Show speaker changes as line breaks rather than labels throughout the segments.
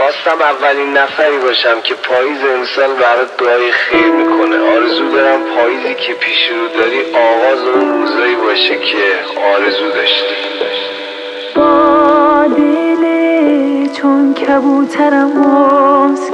خواستم اولین نفری باشم که پاییز امسال برات دعای خیر میکنه. آرزو دارم پاییزی که پیش رو داری آغاز اون روزایی باشه که آرزو داشتی.
با دل چون کبوترم موز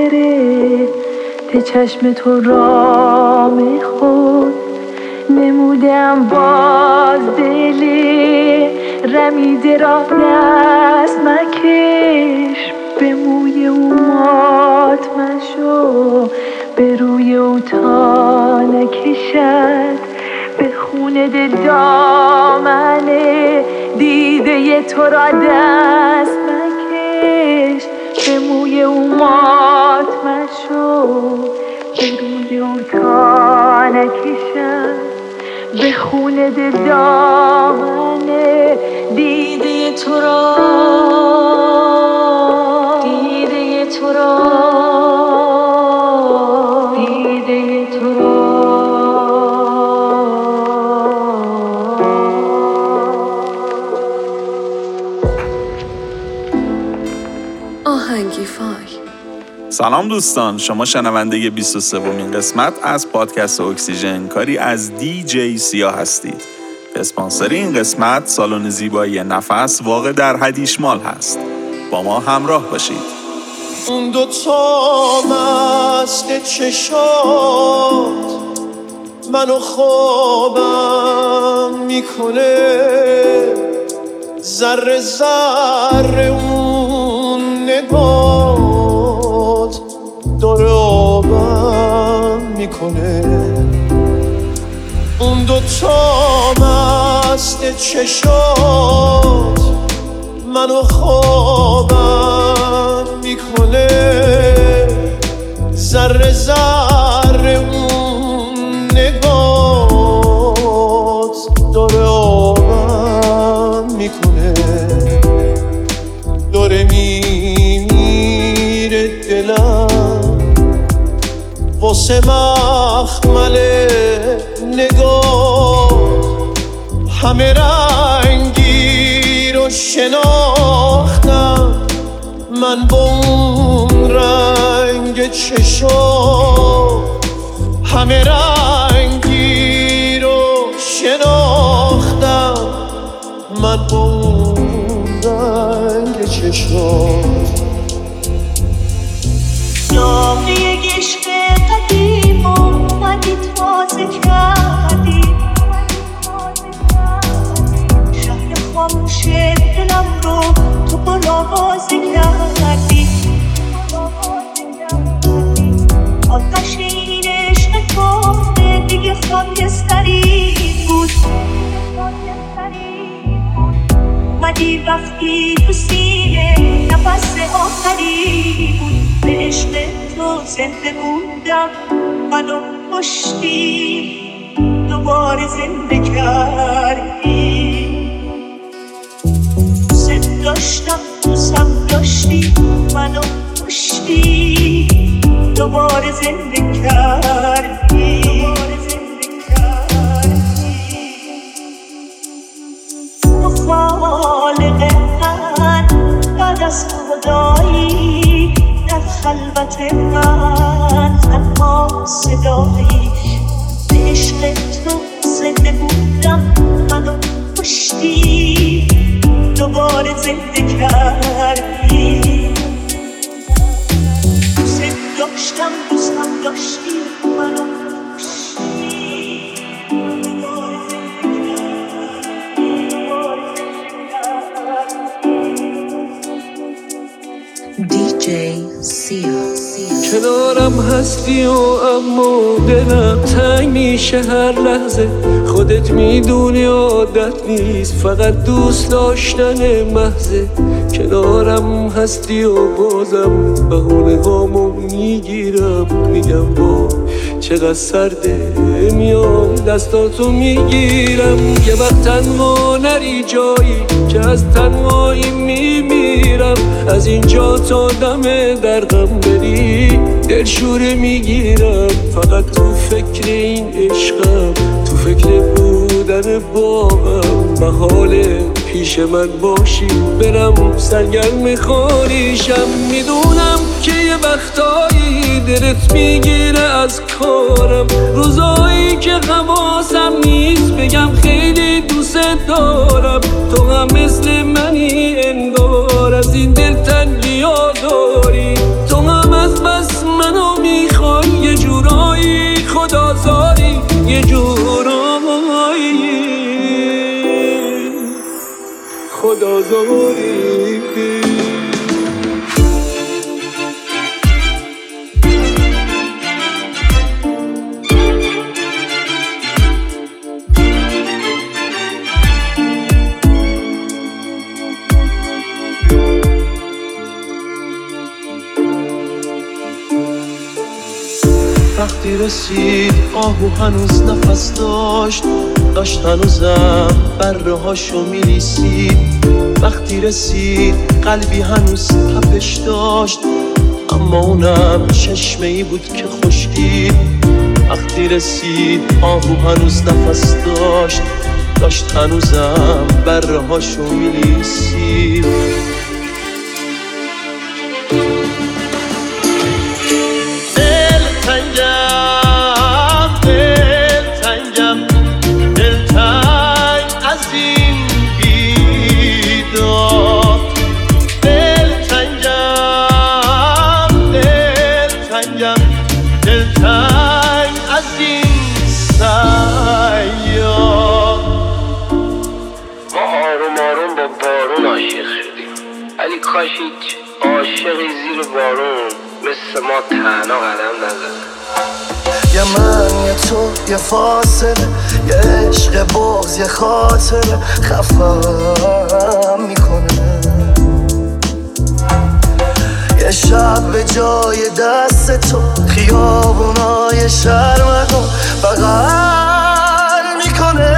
گرفت چشم تو را میخود نمودم باز دلی رمیده را دست مکش به موی او مات مشو به روی او تا نکشد به خون دل دامنه دیده تو را دست مکش به موی او مات مشو به روی او تا نکشد به خون دل دامنه دیده تو را دیده تو را دیده تو را.
آهنگی فای.
سلام دوستان، شما شنونده 23مین قسمت از پادکست اکسیژن کاری از دیجی سیا هستید. اسپانسر این قسمت سالن زیبایی نفس واقع در هدیشمال هست. با ما همراه باشید.
اون دوتا مست چشات منو خوابم میکنه، ذره ذره اون نگات داره آبم میکنه. اون دوتا مست چشات منو خوابم میکنه، ذره ذره اون نگات داره آبم میکنه. داره میمیره دلم واسه مخمل نگاه، همه رنگی رو شناختم من با اون رنگ چشم، همه رنگی رو شناختم من با اون رنگ چشم.
داغی عشق قدیم اومدی تازه کردی، شهر خاموش دلم رو تو بازی کردی. آتش این عشق تو دیگه خاکستری بود، اومدی وقتی تو سینه نفس آخری بود. به عشق تو زنده بودم، منو کشتی دوباره زنده کردی. دوست داشتم دوستم داشتی، منو کشتی دوباره زنده کردی. تو خالق من بعد از خدایی در خلوت من تنها صدایی. به عشق تو زنده بودم، منو کشتی دوباره زنده کردی. دوست داشتم دوستم داشتی، منو کشتی دوباره زنده کردی.
دیجی سیا.
کنارم هستی و اما دلم تنگ میشه هر لحظه. خودت میدونی عادت نیست، فقط دوست داشتن محضه. کنارم هستی و بازم بهونه هامو میگیرم، میگم با چقدر سرده، میام دستاتو میگیرم. یه وقت تنها نری جایی که از تنهایی میمیرم، از اینجا تا دم درغم بری دلشوره میگیرم. فقط تو فکر این عشقم، تو فکر بودن باهم، به حال پیش من باشی برم سرگرم خاریشم. میدونم که یه وقتایی دلت میگیره از کارم، روزایی که حواسم نیست بگم خیلی دوست دارم. تو هم مثل منی انگار از این دلتنگی ها داری، تو هم از بس منو میخوای یه جورایی خدازاری، یه جورایی خدازاری.
وقتی رسید آهو هنوز نفس داشت هنوزم برهاشو میلیسید. وقتی رسید قلبی هنوز تپش داشت، اما اونم چشمه ای بود که خشکید. وقتی رسید آهو هنوز نفس داشت هنوزم برهاشو میلیسید.
ولی کاش هیچ عاشقی زیر بارون مثل ما تنها قدم نزد.
یه من یه تو یه فاصله، یه عشق بغض یه خاطره خفم میکنه. یه شب به جای دست تو خیابونای شرمکو بغل میکنه.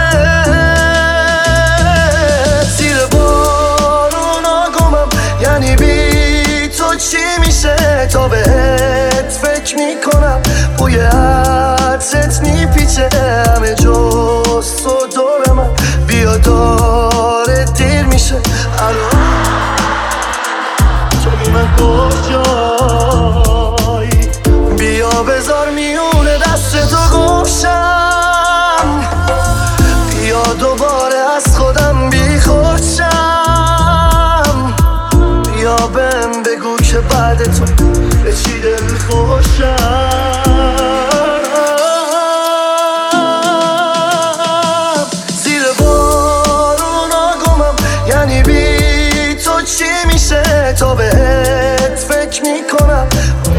زیر بارونا گمم یعنی بی تو چی میشه، تا بهت فکر میکنم بوی عطرت میپیچه همه جز تو دور من. بیا داره دیر میشه الان تو بی من کجایی، بیا بذار میونه دست تو گوشم، بیا دوباره از خودم بی خودشم. بیا بهم بگو که بعد تو به چی دل خوشم. زیر بارونا گمم یعنی بی تو چی میشه، تا بهت فکر میکنم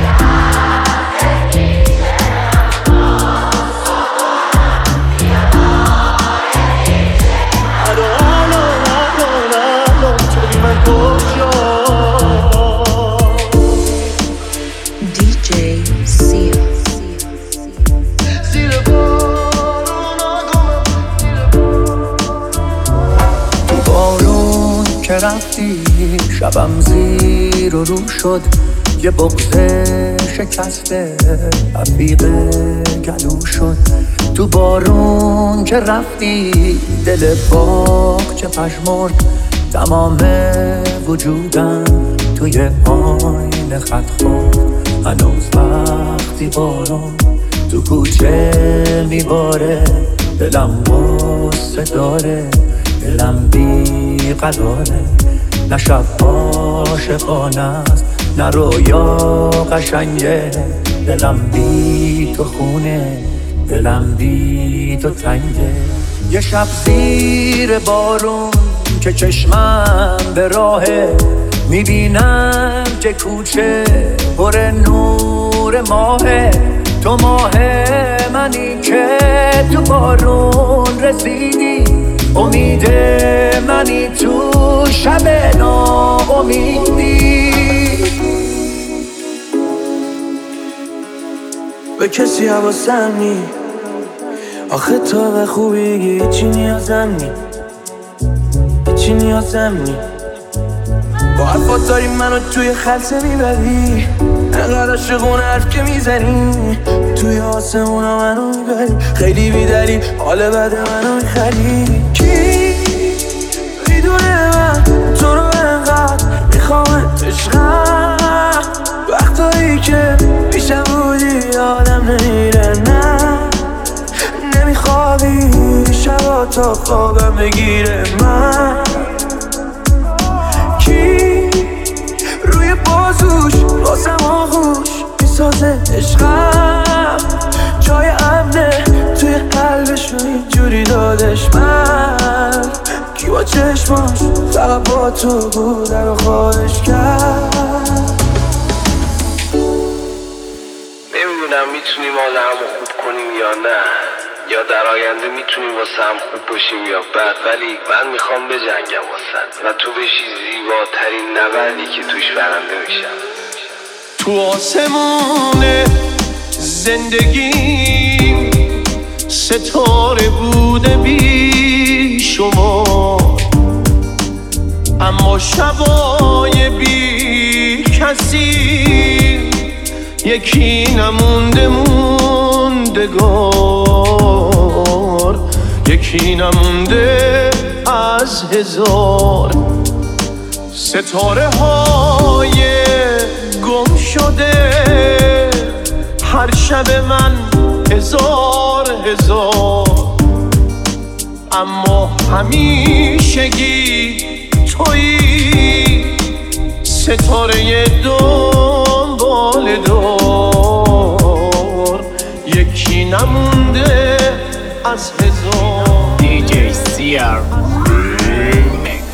DJ Sia.
بارون که رفتی شبم زیر و رو شد، یه بغض شکسته رفیق گلو شد. تو بارون که رفتی دل باغچه پژمرد، تمام وجودم توی آینه خط خورد. هنوز وقتی بارون تو کوچه میباره، دلم غصه داره، دلم بی قراره. نه شب عاشقانه است نه رویا قشنگه، دلم بی تو خونه، دلم بی تو تنگه. یه شب زیر بارون که چشمم به راهه، میبینم که کوچه پر نور ماهه. تو ماه منی که تو بارون رسیدی، امید منی تو شب ناامیدی.
به کسی حواسم نی، آخه تا به خوبی چی نیازم نی، چی نیازم نی. با حرفات داری منو توی خلصه میبری، انقدر عاشقونه حرف که میزنی، توی آسمونا منو میبری. خیلی بیداری حال بد منو میخری. کی میدونه تا خوابم بگیره من کی روی بازوش واسم آغوش میسازه عشقم جای امنه توی قلبش رو اینجوری دادش من کی با چشماش فقط با تو بودن و خواهش کرد.
نمیدونم میتونیم حال همو خوب کنیم یا نه، یا در آینده میتونیم واسه هم خوب باشیم یا بد، ولی من میخوام بجنگم واسه و تو بشی زیباترین نبردی که توش برنده میشم.
تو آسمون زندگیم ستاره بوده بی شما، اما شبای بی کسی یکی نمونده موندگار، یکی نمونده از هزار ستاره های گم شده. هر شب من هزار اما همیشگی تویی ستاره دنبال دار، یکی نمونده از هزار.
DJ CR Remix.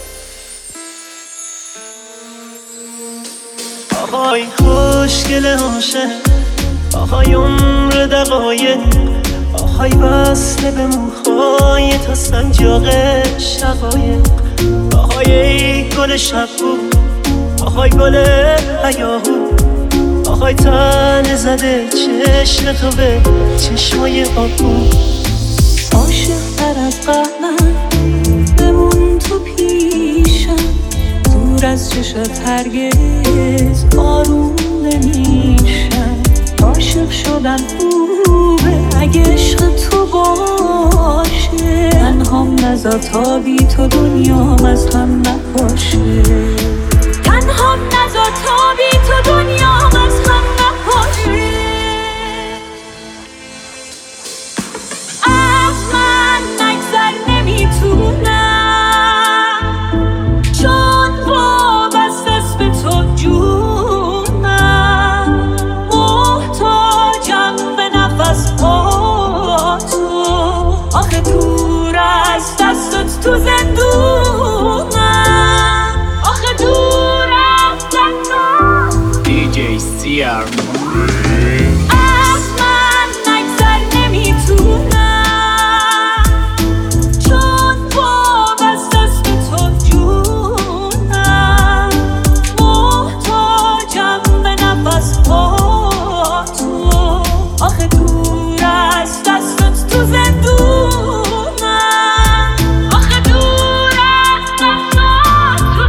آهای خوشگل عاشق، آهای عمر دقایق، آهای وصله به موهای تا سنجاق شقایق، آهای ای گل شبگو، آهای گل هیاهو، آهای تنه زده چشم تو به چشمای آبو. عاشق تر از قبلم بمون تو پیشم، دور از چشت هرگز آروم نمیشم. عاشق شدن خوبه اگه عشق تو باشه، تنهام نذار تا بی تو دنیام از هم نپاشه، تنهام نذار تا بی تو دنیام از هم نپاشه. از من نگذر نمیتونم، چون وابسته است به تو جونم، محتاجم به نفس با تو، آخه دور از دستت تو زندونم، آخه دور از دستت.
DJ CR
از من نگذر نمیتونم، چون وابسته است به تو جونم، محتاجم به نفس با تو، آخه دور از دستت تو زندونم، آخه دور از دستت تو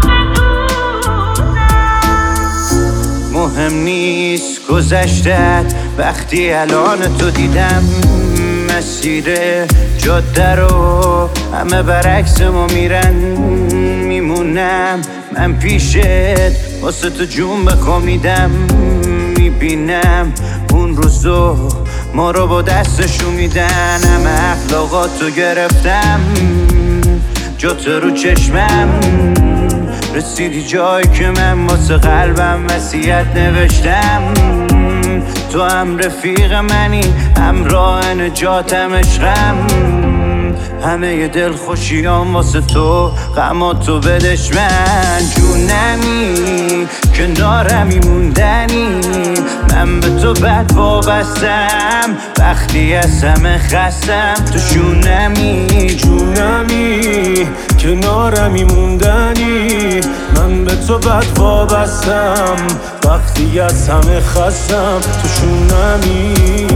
زندونم.
مهم نیست گذشتت وقتی الان تو دیدم، مسیر جاده رو همه برعکس ما میرن، میمونم من پیشت واسه تو جون بخوامیدم، میبینم اون روزو ما رو با دستشون میدن، همه اخلاقاتو گرفتم جات رو چشمم، رسیدی جایی که من واسه قلبم وصیت نوشتم، تو هم رفیق منی همراه نجاتم عشقم، همه دل خوشیام واسه تو غماتو بدش من، جونمی کنارمی موندنی، من به تو بد وابستم وقتی از همه خستم، تو شونمی
جونمی کنارمی موندنی، من به تو بد وابستم وقتی از همه خستم، تو شونمی.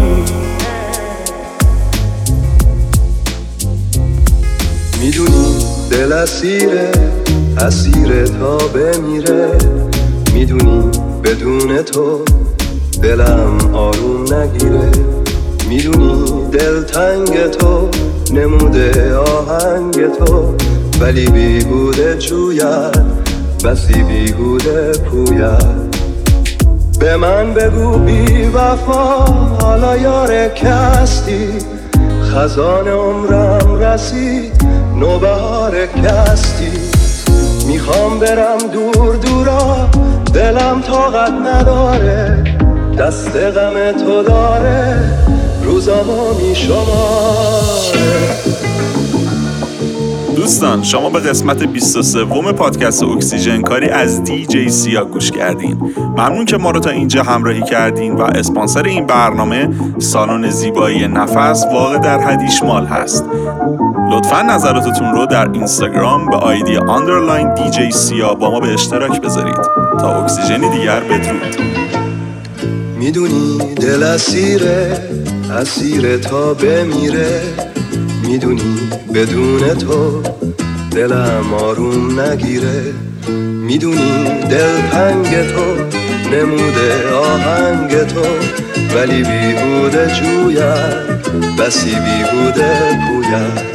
میدونی دل اسیره تا بمیره، میدونی بدون تو دلم آروم نگیره، میدونی دل تنگ تو نموده آهنگ تو، ولی بیهوده جوید بسی بیهوده پوید. به من بگو بی وفا حالا یار کستی، خزان عمرم رسید نوبهار کستی میخوام برم دور دورا دلم طاقت نداره دست غم تو داره روزامو میشماره.
دوستان شما به قسمت 23 پادکست اکسیژن کاری از دیجی سیا گوش کردین. ممنون که ما رو تا اینجا همراهی کردین و اسپانسر این برنامه سالن زیبایی نفس واقع در هدیشمال هست. لطفاً نظراتتون رو در اینستاگرام به آیدی _دیجی سیا با ما به اشتراک بذارید. تا اکسیژنی دیگر بدرود.
میدونی دل اسیره تا بمیره، میدونی بدون تو دلم آروم نگیره، میدونی دل تنگ تو نموده آهنگ تو، ولی بیهوده جوید بسی بیهوده پوید.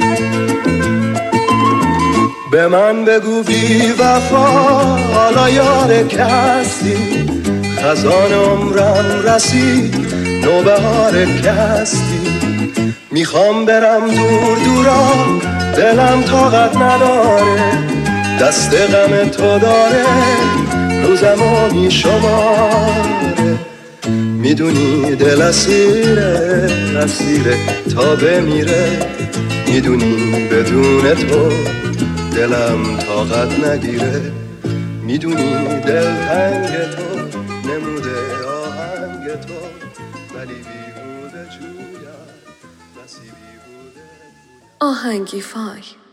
به من بگو بی وفا حالا یار کسی، خزان عمرم رسید نوبهار کستی، میخوام برم دور دورا دلم طاقت نداره، دست غم تو داره روزمو میشماره. میدونی دل اسیره تا بمیره، میدونی بدون تو دلم طاقت نگیره، میدونی دل تنگ تو نموده آهنگ تو، ولی بیهوده جوید بسی بیهوده.
آهنگی فای